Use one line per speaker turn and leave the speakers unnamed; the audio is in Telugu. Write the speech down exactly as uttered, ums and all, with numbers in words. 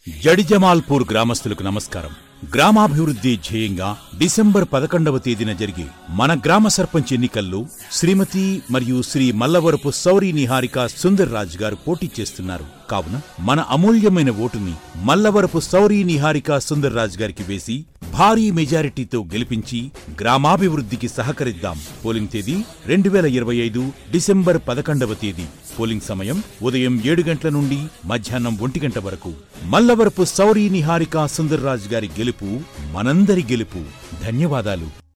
జడిజమాల్పూర్ గ్రామస్తులకు నమస్కారం. గ్రామాభివృద్ధి ధ్యేయంగా డిసెంబర్ పదకొండవ తేదీన జరిగే మన గ్రామ సర్పంచ్ ఎన్నికల్లో శ్రీమతి మరియు శ్రీ మల్లవరపు సౌరి నిహారిక సుందర్ రాజ్ గారు పోటీ చేస్తున్నారు. కావున మన అమూల్యమైన ఓటుని మల్లవరపు సౌరి నిహారిక సుందర్ రాజ్ గారికి వేసి భారీ మెజారిటీతో గెలిపించి గ్రామాభివృద్ధికి సహకరిద్దాం. పోలింగ్ తేదీ రెండు వేల ఇరవై ఐదు డిసెంబర్ పదకొండవ తేదీ. పోలింగ్ సమయం ఉదయం ఏడు గంటల నుండి మధ్యాహ్నం ఒంటి గంట వరకు. మల్లవరపు సౌరి నిహారిక సుందర్ రాజ్ గారి గెలుపు మనందరి గెలుపు. ధన్యవాదాలు.